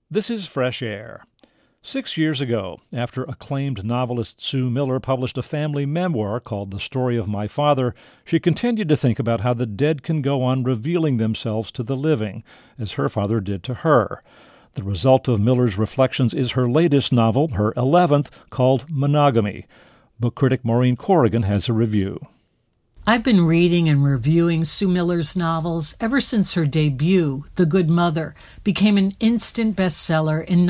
This is Fresh Air. 6 years ago, after acclaimed novelist Sue Miller published a family memoir called The Story of My Father, she continued to think about how the dead can go on revealing themselves to the living, as her father did to her. The result of Miller's reflections is her latest novel, her 11th, called Monogamy. Book critic Maureen Corrigan has a review. I've been reading and reviewing Sue Miller's novels ever since her debut, The Good Mother, became an instant bestseller in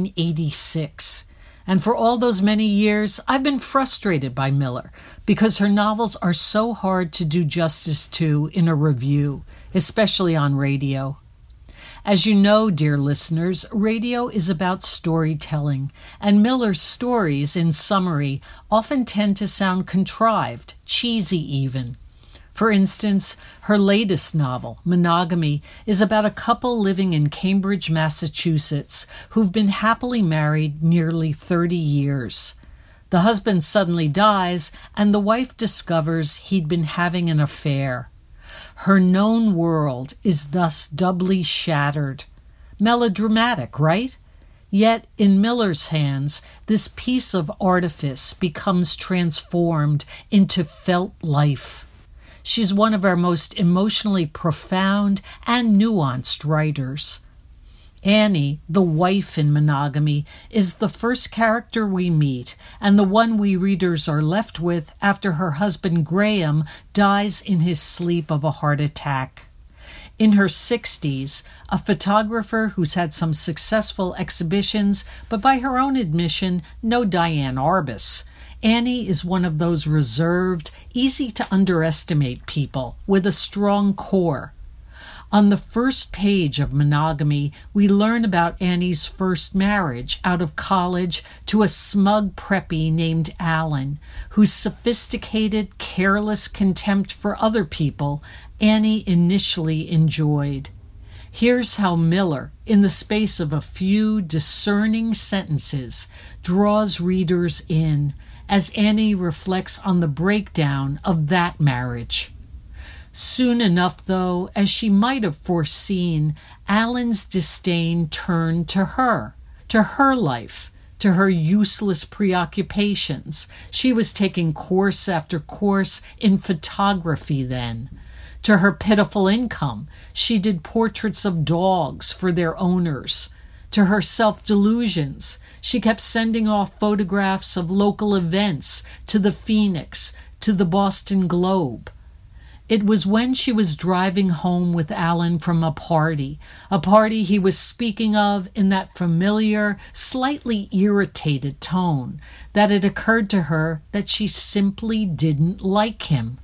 1986. And for all those many years, I've been frustrated by Miller because her novels are so hard to do justice to in a review, especially on radio. As you know, dear listeners, radio is about storytelling, and Miller's stories, in summary, often tend to sound contrived, cheesy even. For instance, her latest novel, Monogamy, is about a couple living in Cambridge, Massachusetts, who've been happily married nearly 30 years. The husband suddenly dies, and the wife discovers he'd been having an affair. Her known world is thus doubly shattered. Melodramatic, right? Yet, in Miller's hands, this piece of artifice becomes transformed into felt life. She's one of our most emotionally profound and nuanced writers. Annie, the wife in Monogamy, is the first character we meet and the one we readers are left with after her husband Graham dies in his sleep of a heart attack. In her 60s, a photographer who's had some successful exhibitions, but by her own admission, no Diane Arbus, Annie is one of those reserved, easy to underestimate people with a strong core. On the first page of Monogamy, we learn about Annie's first marriage out of college to a smug preppy named Alan, whose sophisticated, careless contempt for other people Annie initially enjoyed. Here's how Miller, in the space of a few discerning sentences, draws readers in as Annie reflects on the breakdown of that marriage. Soon enough, though, as she might have foreseen, Alan's disdain turned to her life, to her useless preoccupations. She was taking course after course in photography then. To her pitiful income, she did portraits of dogs for their owners. To her self-delusions, she kept sending off photographs of local events to the Phoenix, to the Boston Globe. It was when she was driving home with Alan from a party he was speaking of in that familiar, slightly irritated tone, that it occurred to her that she simply didn't like him.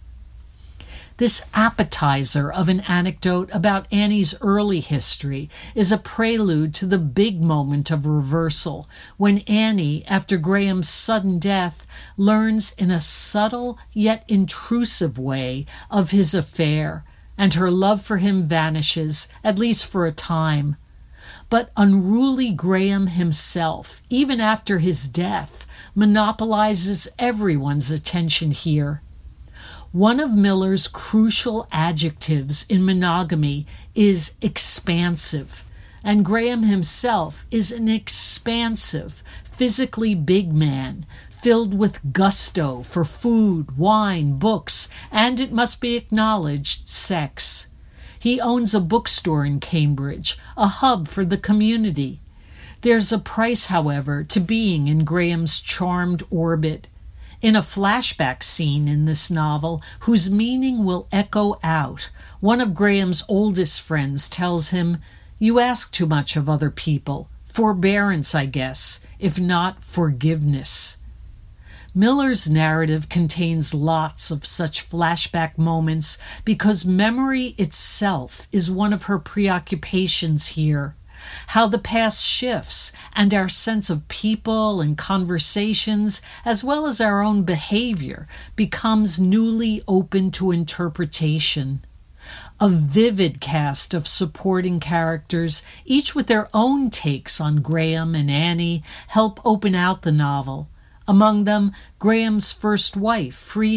This appetizer of an anecdote about Annie's early history is a prelude to the big moment of reversal, when Annie, after Graham's sudden death, learns in a subtle yet intrusive way of his affair, and her love for him vanishes, at least for a time. But unruly Graham himself, even after his death, monopolizes everyone's attention here. One of Miller's crucial adjectives in Monogamy is expansive, and Graham himself is an expansive, physically big man, filled with gusto for food, wine, books, and, it must be acknowledged, sex. He owns a bookstore in Cambridge, a hub for the community. There's a price, however, to being in Graham's charmed orbit. In a flashback scene in this novel, whose meaning will echo out, one of Graham's oldest friends tells him, "You ask too much of other people. Forbearance, I guess, if not forgiveness." Miller's narrative contains lots of such flashback moments because memory itself is one of her preoccupations here. How the past shifts and our sense of people and conversations, as well as our own behavior, becomes newly open to interpretation. A vivid cast of supporting characters, each with their own takes on Graham and Annie, help open out the novel. Among them, Graham's first wife, Frida,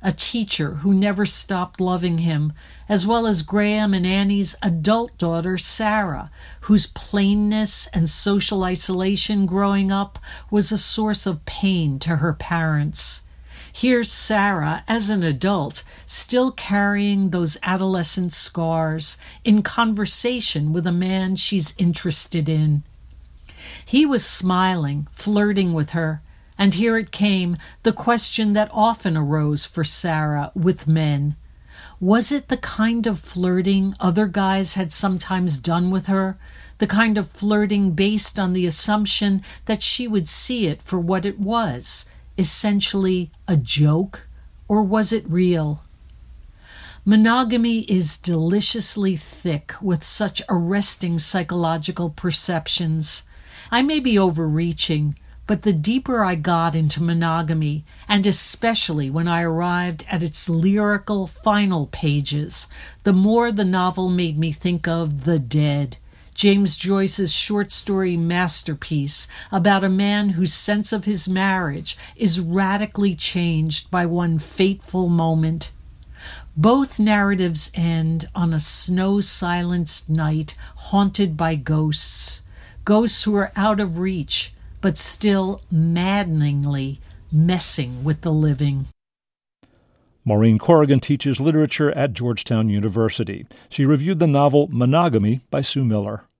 a teacher who never stopped loving him, as well as Graham and Annie's adult daughter, Sarah, whose plainness and social isolation growing up was a source of pain to her parents. Here's Sarah, as an adult, still carrying those adolescent scars, in conversation with a man she's interested in. He was smiling, flirting with her, and here it came, the question that often arose for Sarah with men. Was it the kind of flirting other guys had sometimes done with her? The kind of flirting based on the assumption that she would see it for what it was, essentially a joke? Or was it real? Monogamy is deliciously thick with such arresting psychological perceptions. I may be overreaching, but the deeper I got into monogamy, and especially when I arrived at its lyrical final pages, the more the novel made me think of The Dead, James Joyce's short story masterpiece about a man whose sense of his marriage is radically changed by one fateful moment. Both narratives end on a snow-silenced night haunted by ghosts who are out of reach, but still maddeningly messing with the living. Maureen Corrigan teaches literature at Georgetown University. She reviewed the novel Monogamy by Sue Miller.